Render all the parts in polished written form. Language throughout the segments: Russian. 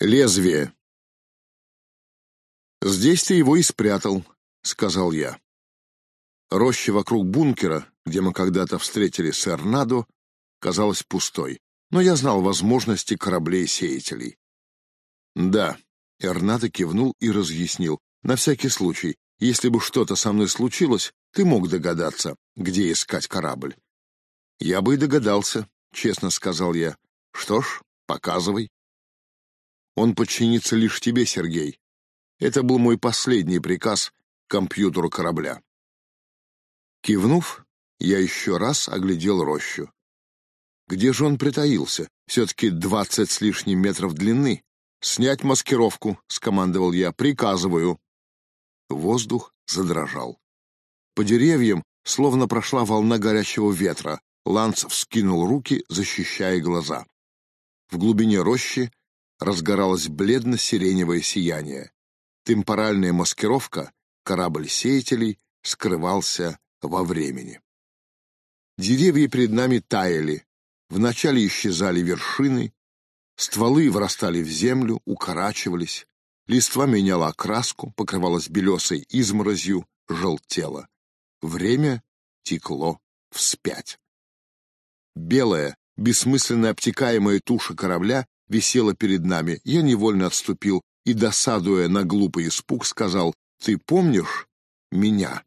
Лезвие. «Здесь ты его и спрятал», — сказал я. Роща вокруг бункера, где мы когда-то встретили с Эрнадо, казалась пустой, но я знал возможности кораблей-сеятелей. «Да», — Эрнадо кивнул и разъяснил. «На всякий случай, если бы что-то со мной случилось, ты мог догадаться, где искать корабль». «Я бы и догадался», — честно сказал я. «Что ж, показывай». «Он подчинится лишь тебе, Сергей. Это был мой последний приказ компьютеру корабля». Кивнув, я еще раз оглядел рощу. Где же он притаился? Все-таки 20 с лишним метров длины. «Снять маскировку», — скомандовал я. «Приказываю». Воздух задрожал. По деревьям словно прошла волна горячего ветра. Ланс вскинул руки, защищая глаза. В глубине рощи разгоралось бледно-сиреневое сияние. Темпоральная маскировка, корабль сеятелей, скрывался во времени. Деревья перед нами таяли. Вначале исчезали вершины, стволы врастали в землю, укорачивались, листва меняла окраску, покрывалась белесой изморозью, желтела. Время текло вспять. Белая, бессмысленно обтекаемая туша корабля висела перед нами. Я невольно отступил и, досадуя на глупый испуг, сказал: «Ты помнишь меня?»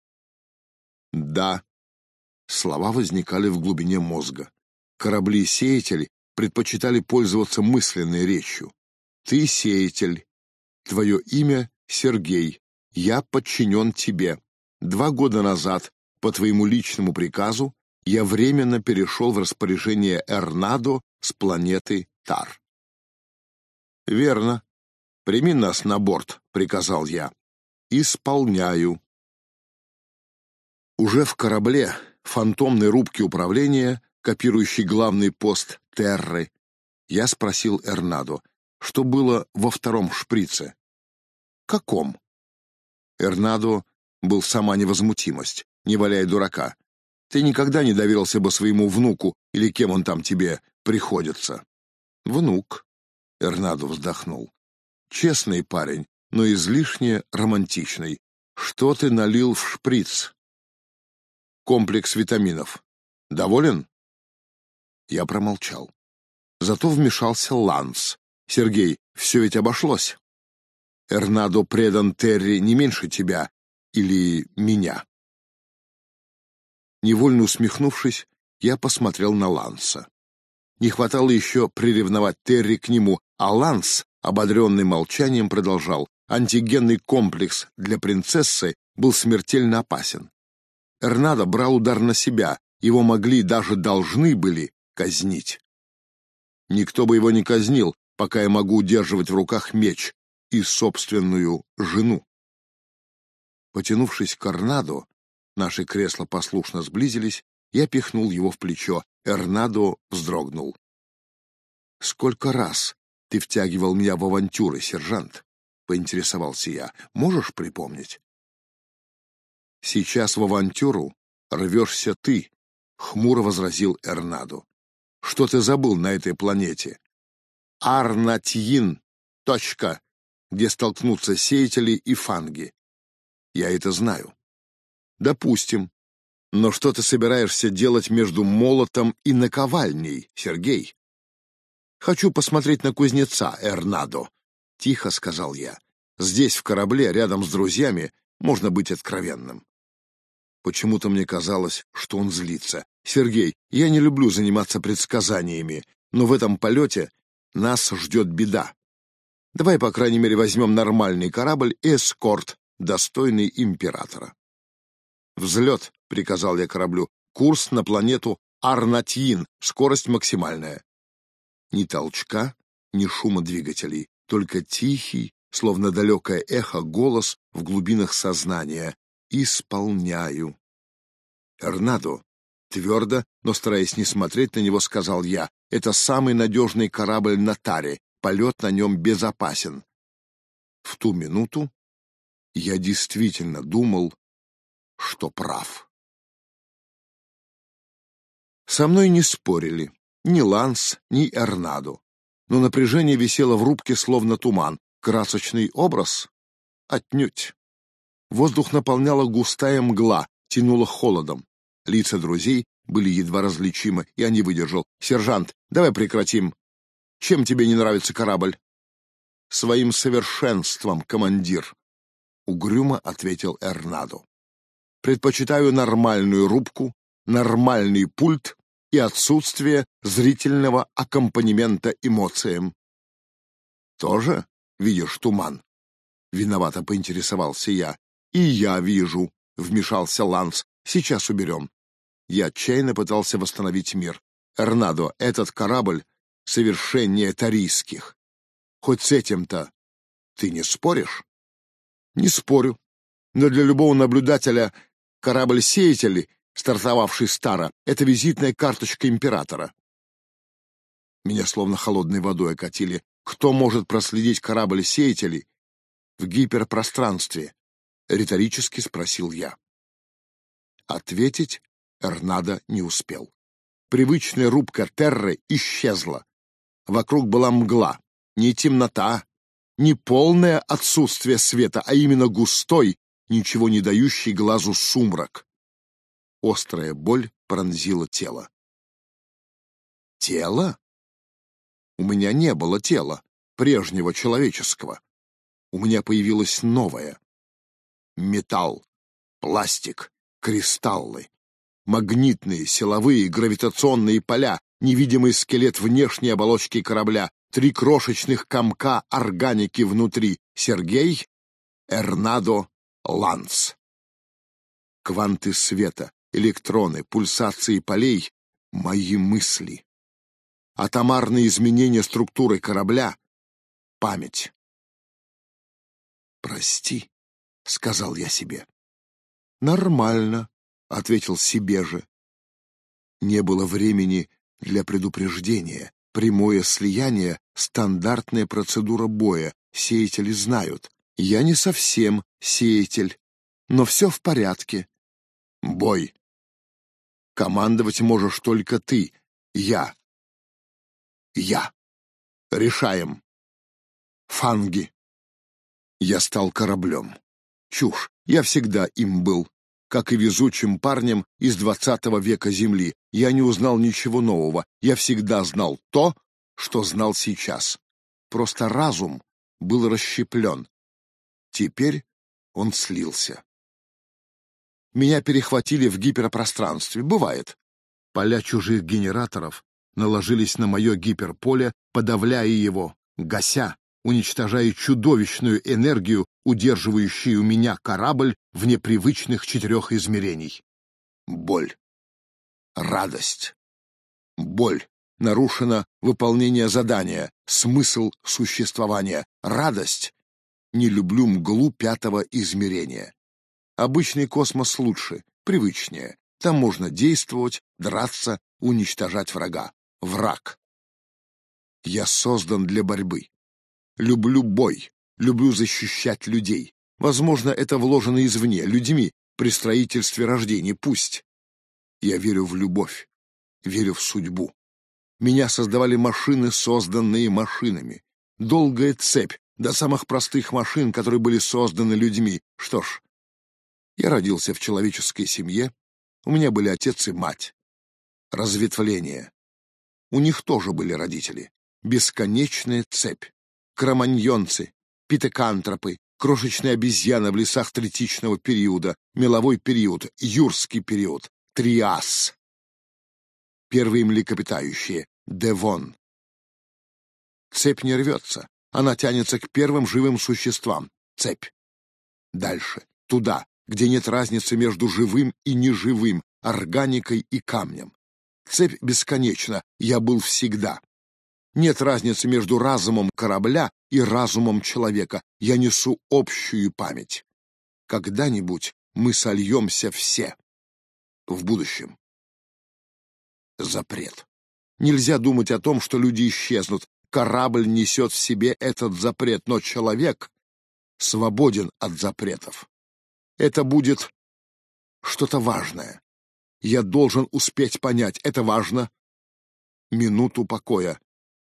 «Да». Слова возникали в глубине мозга. Корабли-сеятели предпочитали пользоваться мысленной речью. «Ты сеятель. Твое имя Сергей. Я подчинен тебе. 2 года назад, по твоему личному приказу, я временно перешел в распоряжение Эрнадо с планеты Тар». «Верно. Прими нас на борт», — приказал я. «Исполняю». Уже в корабле, фантомной рубке управления, копирующей главный пост Терры, я спросил Эрнадо, что было во втором шприце. «Каком?» Эрнадо был сама невозмутимость, не валяй дурака. «Ты никогда не доверился бы своему внуку, или кем он там тебе приходится?» «Внук», — Эрнадо вздохнул. «Честный парень, но излишне романтичный. Что ты налил в шприц?» «Комплекс витаминов. Доволен?» Я промолчал. Зато вмешался Ланс. «Сергей, все ведь обошлось. Эрнадо предан Терри не меньше тебя или меня». Невольно усмехнувшись, я посмотрел на Ланса. Не хватало еще приревновать Терри к нему, а Ланс, ободренный молчанием, продолжал. Антигенный комплекс для принцессы был смертельно опасен. Эрнадо брал удар на себя, его могли, даже должны были казнить. Никто бы его не казнил, пока я могу удерживать в руках меч и собственную жену. Потянувшись к Эрнадо, наши кресла послушно сблизились, я пихнул его в плечо. Эрнадо вздрогнул. «Сколько раз ты втягивал меня в авантюры, сержант?» — поинтересовался я. «Можешь припомнить?» «Сейчас в авантюру рвешься ты», — хмуро возразил Эрнадо. «Что ты забыл на этой планете?» «Арнатьин. Точка, где столкнутся сеятели и фанги». «Я это знаю». «Допустим. Но что ты собираешься делать между молотом и наковальней, Сергей?» «Хочу посмотреть на кузнеца, Эрнадо», — тихо сказал я. «Здесь, в корабле, рядом с друзьями, можно быть откровенным». Почему-то мне казалось, что он злится. «Сергей, я не люблю заниматься предсказаниями, но в этом полете нас ждет беда. Давай, по крайней мере, возьмем нормальный корабль и эскорт, достойный императора». «Взлет», — приказал я кораблю, — «курс на планету Арнатьин, скорость максимальная». Ни толчка, ни шума двигателей, только тихий, словно далекое эхо, голос в глубинах сознания. «Исполняю». «Эрнадо», твердо, но стараясь не смотреть на него, сказал я, «это самый надежный корабль на Таре, полет на нем безопасен». В ту минуту я действительно думал, что прав. Со мной не спорили ни Ланс, ни Эрнадо. но напряжение висело в рубке, словно туман. Красочный образ? Отнюдь. Воздух наполняла густая мгла, тянуло холодом. Лица друзей были едва различимы, я не выдержал. «Сержант, давай прекратим. Чем тебе не нравится корабль?» «Своим совершенством, командир», — угрюмо ответил Эрнадо. «Предпочитаю нормальную рубку, нормальный пульт и отсутствие зрительного аккомпанемента эмоциям». «Тоже видишь туман?» — виновато поинтересовался я. «И я вижу», — вмешался Ланс. «Сейчас уберем». Я отчаянно пытался восстановить мир. «Эрнадо, этот корабль совершеннее тарийских. Хоть с этим-то ты не споришь?» «Не спорю. Но для любого наблюдателя корабль-сеятель, стартовавший старо, — это визитная карточка императора». Меня словно холодной водой окатили. «Кто может проследить корабль-сеятель в гиперпространстве?» — риторически спросил я. Ответить Эрнадо не успел. Привычная рубка Терры исчезла. Вокруг была мгла, не темнота, не полное отсутствие света, а именно густой, ничего не дающий глазу сумрак. Острая боль пронзила тело. Тело? У меня не было тела, прежнего человеческого. У меня появилось новое. Металл, пластик, кристаллы, магнитные, силовые, гравитационные поля, невидимый скелет внешней оболочки корабля, 3 крошечных комка органики внутри. Сергей, Эрнадо, Ланс. Кванты света, электроны, пульсации полей — мои мысли. Атомарные изменения структуры корабля — память. «Прости», — сказал я себе. «Нормально», — ответил себе же. Не было времени для предупреждения. Прямое слияние — стандартная процедура боя. Сеятели знают. Я не совсем сеятель, но все в порядке. Бой. Командовать можешь только ты. Я. Решаем. Фанги. Я стал кораблем. Чушь. Я всегда им был. Как и везучим парнем из 20 века Земли. Я не узнал ничего нового. Я всегда знал то, что знал сейчас. Просто разум был расщеплен. Теперь он слился. Меня перехватили в гиперпространстве. Бывает. Поля чужих генераторов наложились на мое гиперполе, подавляя его, гася, уничтожая чудовищную энергию, удерживающую меня корабль в непривычных 4 измерений. Боль. Радость. Боль. Нарушено выполнение задания, смысл существования. Радость. Не люблю мглу 5 измерения. Обычный космос лучше, привычнее. Там можно действовать, драться, уничтожать врага. Враг. Я создан для борьбы. Люблю бой, люблю защищать людей. Возможно, это вложено извне, людьми, при строительстве рождения, пусть. Я верю в любовь, верю в судьбу. Меня создавали машины, созданные машинами. Долгая цепь до самых простых машин, которые были созданы людьми. Что ж, я родился в человеческой семье, у меня были отец и мать. Разветвление. У них тоже были родители. Бесконечная цепь. Кроманьонцы, питекантропы, крошечные обезьяны в лесах третичного периода, меловой период, юрский период, триас. Первые млекопитающие, девон. Цепь не рвется, она тянется к первым живым существам, цепь. Дальше, туда, где нет разницы между живым и неживым, органикой и камнем. Цепь бесконечна, я был всегда. Нет разницы между разумом корабля и разумом человека. Я несу общую память. Когда-нибудь мы сольемся все. В будущем. Запрет. Нельзя думать о том, что люди исчезнут. Корабль несет в себе этот запрет, но человек свободен от запретов. Это будет что-то важное. Я должен успеть понять, это важно. Минуту покоя.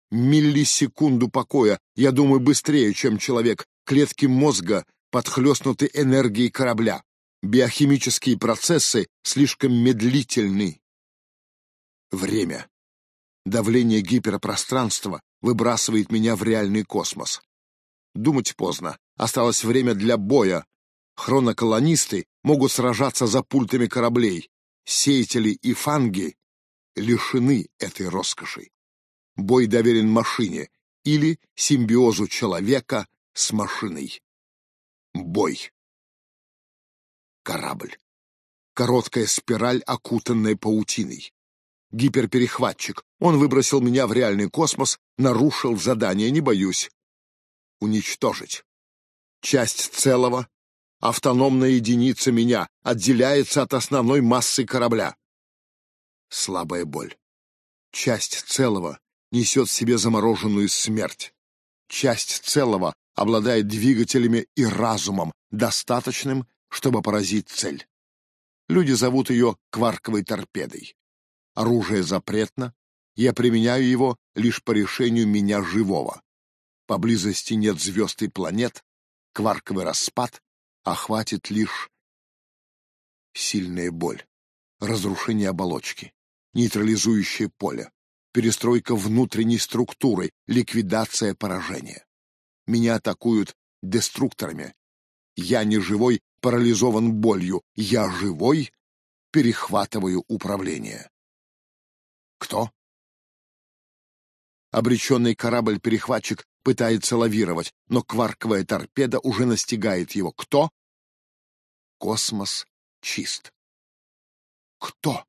миллисекунду покоя. Я думаю быстрее, чем человек. Клетки мозга подхлёстнуты энергией корабля. Биохимические процессы слишком медлительны. Время. Давление гиперпространства выбрасывает меня в реальный космос. Думать поздно. Осталось время для боя. Хроноколонисты могут сражаться за пультами кораблей. Сеятели и фанги лишены этой роскоши. Бой доверен машине или симбиозу человека с машиной. Бой. Корабль. Короткая спираль, окутанная паутиной. Гиперперехватчик. Он выбросил меня в реальный космос, нарушил задание, не боюсь. Уничтожить. Часть целого, автономная единица меня, отделяется от основной массы корабля. Слабая боль. Часть целого несет в себе замороженную смерть. Часть целого обладает двигателями и разумом, достаточным, чтобы поразить цель. Люди зовут ее кварковой торпедой. Оружие запретно, я применяю его лишь по решению меня живого. Поблизости нет звезд и планет, кварковый распад охватит лишь сильная боль, разрушение оболочки, нейтрализующее поле, перестройка внутренней структуры, ликвидация поражения. Меня атакуют деструкторами. Я не живой, парализован болью. Я живой, перехватываю управление. Кто? Обреченный корабль-перехватчик пытается лавировать, но кварковая торпеда уже настигает его. Кто? Космос чист. Кто?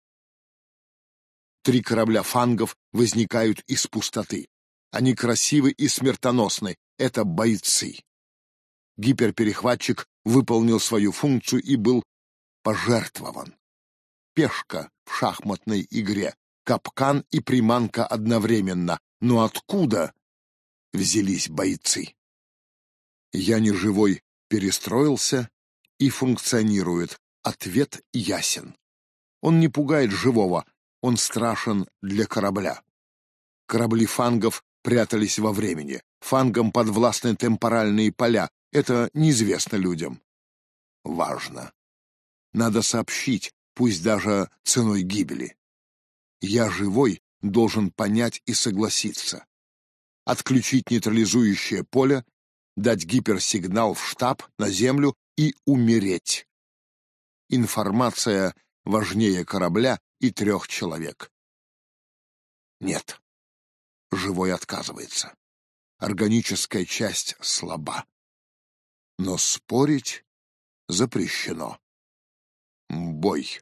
3 корабля фангов возникают из пустоты. Они красивы и смертоносны. Это бойцы. Гиперперехватчик выполнил свою функцию и был пожертвован. Пешка в шахматной игре. Капкан и приманка одновременно. Но откуда взялись бойцы? Я не живой, перестроился и функционирует. Ответ ясен. Он не пугает живого, он страшен для корабля. Корабли фангов прятались во времени. Фангам подвластны темпоральные поля. Это неизвестно людям. Важно. Надо сообщить, пусть даже ценой гибели. Я живой должен понять и согласиться. Отключить нейтрализующее поле, дать гиперсигнал в штаб, на Землю и умереть. Информация важнее корабля и 3 человек. Нет. Живой отказывается. Органическая часть слаба. Но спорить запрещено. Бой.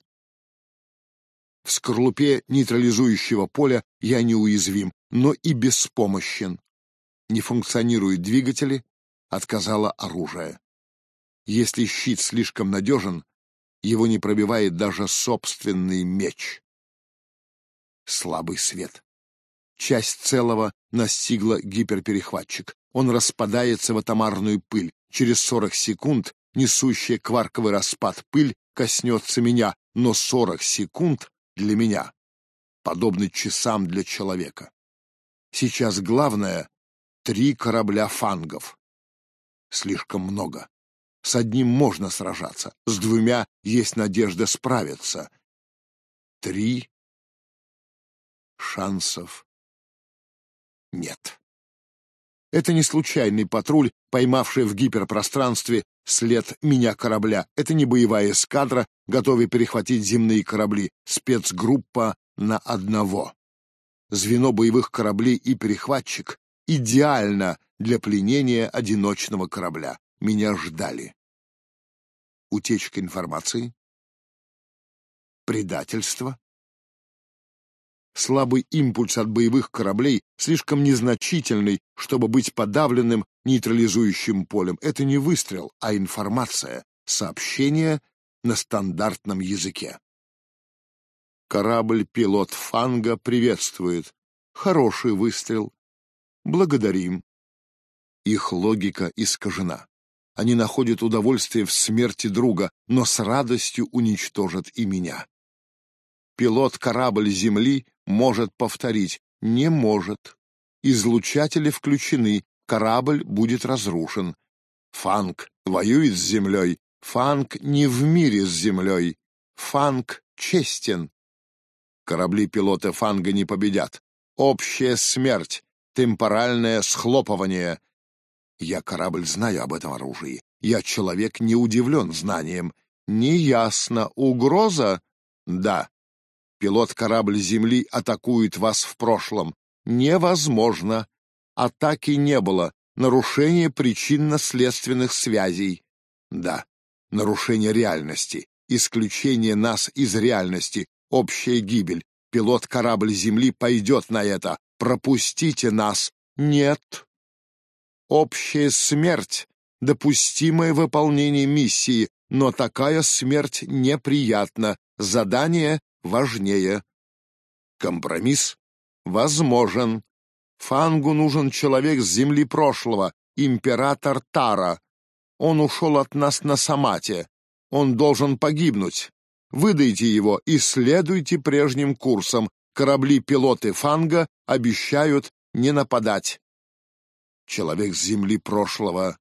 В скорлупе нейтрализующего поля я неуязвим, но и беспомощен. Не функционируют двигатели, отказало оружие. Если щит слишком надежен, его не пробивает даже собственный меч. Слабый свет. Часть целого настигла гиперперехватчик. Он распадается в атомарную пыль. Через 40 секунд несущая кварковый распад пыль коснется меня, но 40 секунд для меня подобны часам для человека. Сейчас главное — 3 корабля фангов. Слишком много. С одним можно сражаться, с 2 есть надежда справиться. 3 шансов нет. Это не случайный патруль, поймавший в гиперпространстве след меня корабля. Это не боевая эскадра, готовая перехватить земные корабли. Спецгруппа на 1. Звено боевых кораблей и перехватчик идеально для пленения одиночного корабля. Меня ждали. Утечка информации? Предательство? Слабый импульс от боевых кораблей слишком незначительный, чтобы быть подавленным нейтрализующим полем. Это не выстрел, а информация, сообщение на стандартном языке. Корабль-пилот Фанга приветствует. Хороший выстрел. Благодарим. Их логика искажена. Они находят удовольствие в смерти друга, но с радостью уничтожат и меня. Пилот корабль Земли может повторить. Не может. излучатели включены, корабль будет разрушен. Фанг воюет с землей, Фанг не в мире с землей, Фанг честен. Корабли пилота Фанга не победят. Общая смерть, темпоральное схлопывание. Я корабль знаю об этом оружии. Я человек не удивлен знанием. Неясно. Угроза? Да. Пилот корабль Земли атакует вас в прошлом. Невозможно. Атаки не было. Нарушение причинно-следственных связей. Да. Нарушение реальности. Исключение нас из реальности. Общая гибель. Пилот корабль Земли пойдет на это. Пропустите нас. Нет. Общая смерть. Допустимое выполнение миссии, но такая смерть неприятна. Задание важнее. Компромисс возможен. Фангу нужен человек с земли прошлого, император Тара. Он ушел от нас на Самате. Он должен погибнуть. Выдайте его и следуйте прежним курсом. Корабли-пилоты Фанга обещают не нападать. Человек с земли прошлого.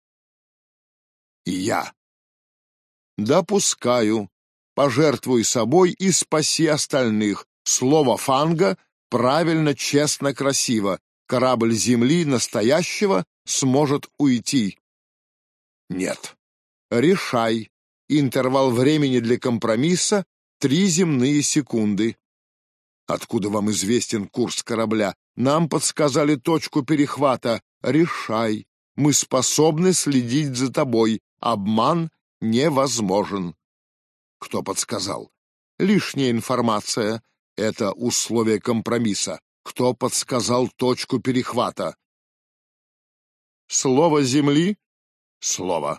И я. Допускаю. Пожертвуй собой и спаси остальных. Слово Фанга правильно, честно, красиво. Корабль Земли настоящего сможет уйти. Нет. Решай. Интервал времени для компромисса — 3 земные секунды. Откуда вам известен курс корабля? Нам подсказали точку перехвата. Решай. Мы способны следить за тобой. Обман невозможен. Кто подсказал? Лишняя информация. Это условие компромисса. Кто подсказал точку перехвата? Слово Земли? Слово.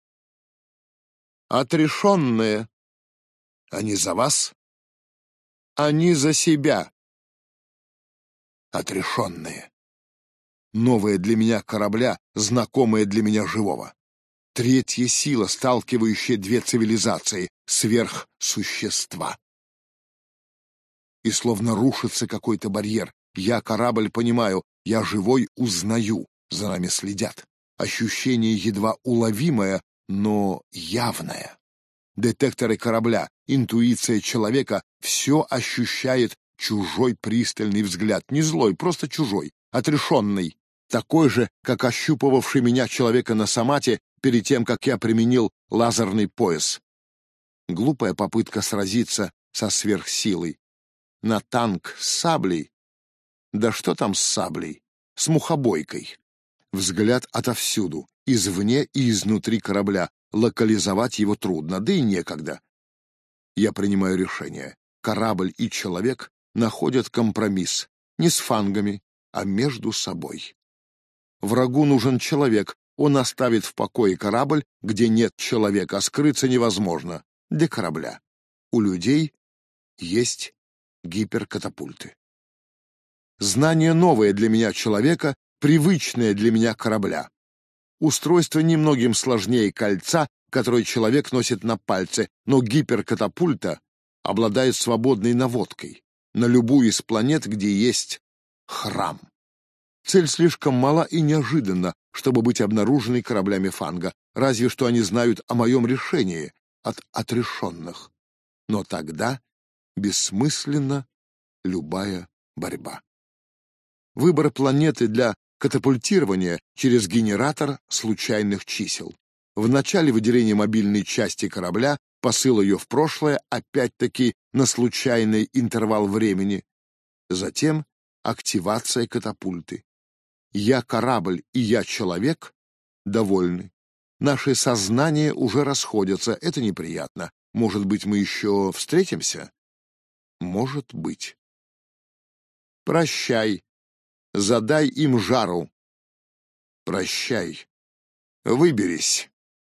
Отрешенные. Они за вас? Они за себя. Отрешенные. Новое для меня корабля, знакомое для меня живого. Третья сила, сталкивающая 2 цивилизации, сверхсущества. И словно рушится какой-то барьер. Я корабль понимаю, я живой узнаю, за нами следят. Ощущение едва уловимое, но явное. Детекторы корабля, интуиция человека — все ощущает чужой пристальный взгляд. Не злой, просто чужой, отрешенный. Такой же, как ощупывавший меня человека на Самате перед тем, как я применил лазерный пояс. Глупая попытка сразиться со сверхсилой. На танк с саблей? Да что там с саблей? С мухобойкой. Взгляд отовсюду, извне и изнутри корабля. Локализовать его трудно, да и некогда. Я принимаю решение. Корабль и человек находят компромисс. Не с фангами, а между собой. Врагу нужен человек. Он оставит в покое корабль, где нет человека, а скрыться невозможно. Для корабля. У людей есть гиперкатапульты. Знание новое для меня человека, привычное для меня корабля. Устройство немногим сложнее кольца, которое человек носит на пальце, но гиперкатапульта обладает свободной наводкой на любую из планет, где есть храм. Цель слишком мала и неожиданна, чтобы быть обнаруженной кораблями Фанга, разве что они знают о моем решении от отрешенных. Но тогда бессмысленна любая борьба. Выбор планеты для катапультирования через генератор случайных чисел. В начале выделение мобильной части корабля, посыл ее в прошлое, опять-таки на случайный интервал времени. Затем активация катапульты. Я корабль и я человек довольны. Наши сознания уже расходятся, это неприятно. Может быть, мы еще встретимся? Может быть. Прощай. Задай им жару. Прощай. Выберись.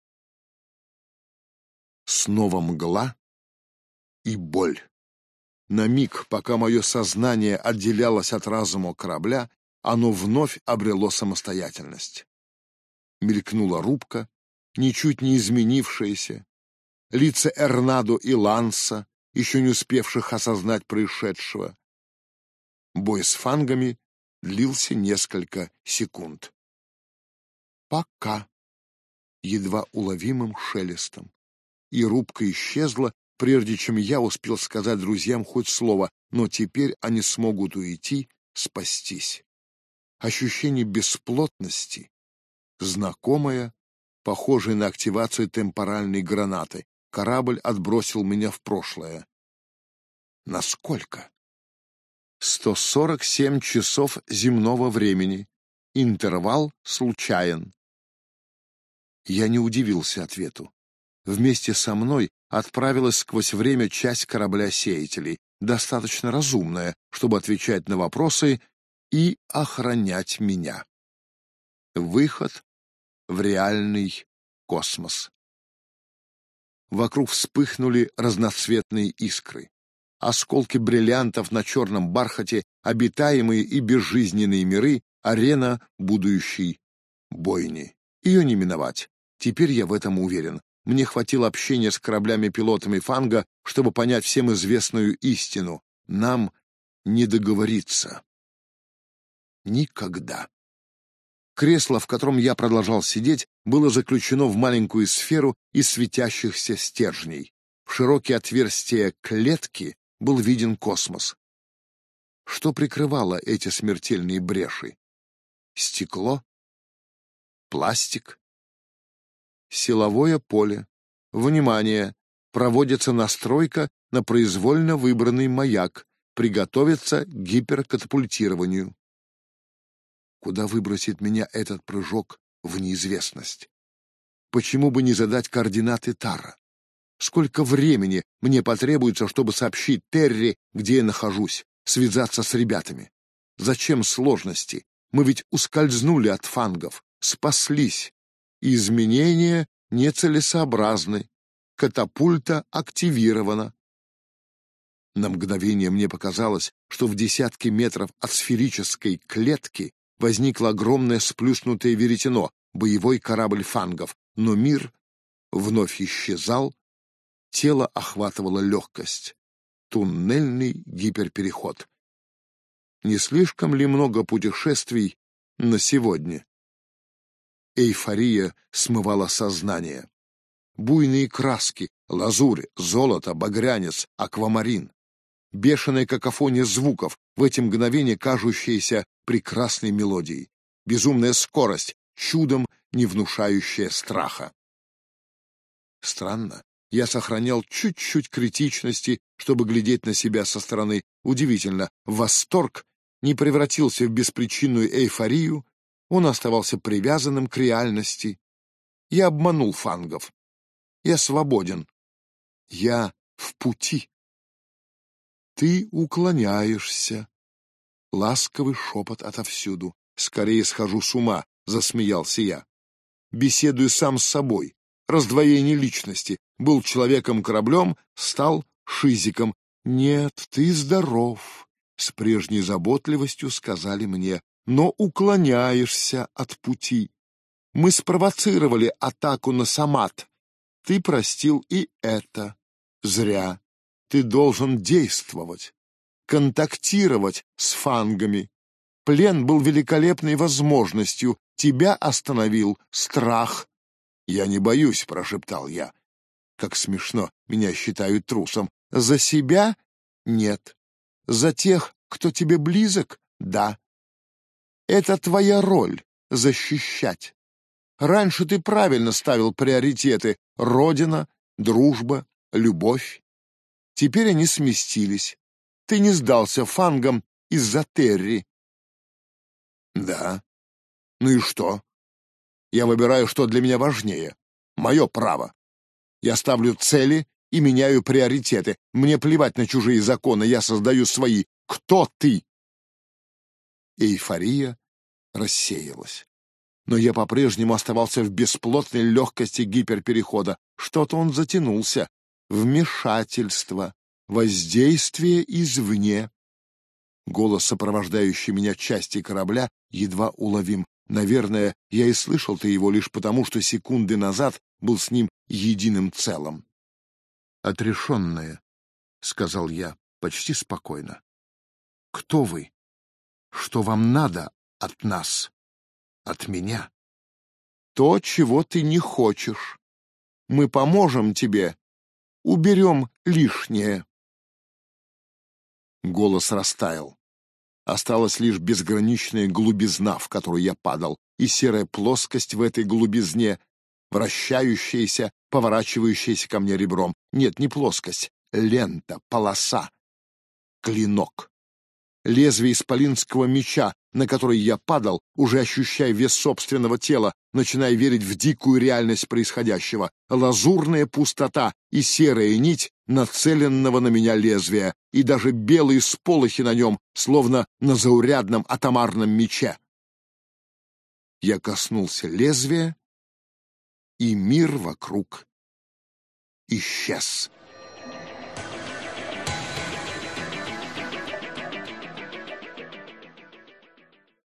Снова мгла и боль. На миг, пока мое сознание отделялось от разума корабля, оно вновь обрело самостоятельность. Мелькнула рубка, ничуть не изменившаяся, лица Эрнадо и Ланса, еще не успевших осознать происшедшего. Бой с фангами длился несколько секунд. «Пока», едва уловимым шелестом. И рубка исчезла, прежде чем я успел сказать друзьям хоть слово, но теперь они смогут уйти, спастись. Ощущение бесплотности, знакомое, похожее на активацию темпоральной гранаты. Корабль отбросил меня в прошлое. Насколько? 147 часов земного времени. Интервал случайен. Я не удивился ответу. Вместе со мной отправилась сквозь время часть корабля-сеятелей, достаточно разумная, чтобы отвечать на вопросы и охранять меня. Выход в реальный космос. Вокруг вспыхнули разноцветные искры. Осколки бриллиантов на черном бархате, обитаемые и безжизненные миры, арена будущей бойни. Ее не миновать. Теперь я в этом уверен. Мне хватило общения с кораблями-пилотами Фанга, чтобы понять всем известную истину. Нам не договориться. Никогда. Кресло, в котором я продолжал сидеть, было заключено в маленькую сферу из светящихся стержней. В широкие отверстия клетки был виден космос. Что прикрывало эти смертельные бреши? Стекло? Пластик? Силовое поле. Внимание! Проводится настройка на произвольно выбранный маяк. Приготовиться к гиперкатапультированию. Куда выбросит меня этот прыжок в неизвестность? Почему бы не задать координаты Тара? Сколько времени мне потребуется, чтобы сообщить Терри, где я нахожусь, связаться с ребятами? Зачем сложности? Мы ведь ускользнули от фангов, спаслись. Изменения нецелесообразны. Катапульта активирована. На мгновение мне показалось, что в десятке метров от сферической клетки возникло огромное сплюснутое веретено, боевой корабль фангов, но мир вновь исчезал, тело охватывала легкость. Туннельный гиперпереход. Не слишком ли много путешествий на сегодня? Эйфория смывала сознание. Буйные краски, лазурь, золото, багрянец, аквамарин. Бешеная какофония звуков, в эти мгновения кажущаяся прекрасной мелодией. Безумная скорость, чудом не внушающая страха. Странно, я сохранял чуть-чуть критичности, чтобы глядеть на себя со стороны. Удивительно, восторг не превратился в беспричинную эйфорию, он оставался привязанным к реальности. Я обманул фангов. Я свободен. Я в пути. Ты уклоняешься. Ласковый шепот отовсюду. Скорее схожу с ума, засмеялся я. Беседую сам с собой. Раздвоение личности. Был человеком-кораблем, стал шизиком. Нет, ты здоров, с прежней заботливостью сказали мне, но уклоняешься от пути. Мы спровоцировали атаку на Самат. Ты простил и это. Зря. Ты должен действовать, контактировать с фангами. Плен был великолепной возможностью. Тебя остановил страх. «Я не боюсь», — прошептал я. Как смешно, меня считают трусом. За себя? Нет. За тех, кто тебе близок? Да. Это твоя роль — защищать. Раньше ты правильно ставил приоритеты — родина, дружба, любовь. Теперь они сместились. Ты не сдался фангам из-за Терри. Да. Ну и что? Я выбираю, что для меня важнее. Мое право. Я ставлю цели и меняю приоритеты. Мне плевать на чужие законы, я создаю свои. Кто ты? Эйфория рассеялась. Но я по-прежнему оставался в бесплотной легкости гиперперехода. Что-то он затянулся. Вмешательство, воздействие извне. Голос, сопровождающий меня части корабля, едва уловим. Наверное, я и слышал-то его лишь потому, что секунды назад был с ним единым целым. «Отрешенная», — сказал я почти спокойно. «Кто вы? Что вам надо от нас, от меня? То, чего ты не хочешь. Мы поможем тебе, уберем лишнее. Голос растаял. Осталась лишь безграничная глубизна, в которую я падал, и серая плоскость в этой глубизне, вращающаяся, поворачивающаяся ко мне ребром. Нет, не плоскость, лента, полоса, клинок. Лезвие исполинского меча, на который я падал, уже ощущая вес собственного тела, начиная верить в дикую реальность происходящего. Лазурная пустота и серая нить нацеленного на меня лезвия, и даже белые сполохи на нем, словно на заурядном атомарном мече. Я коснулся лезвия, и мир вокруг исчез.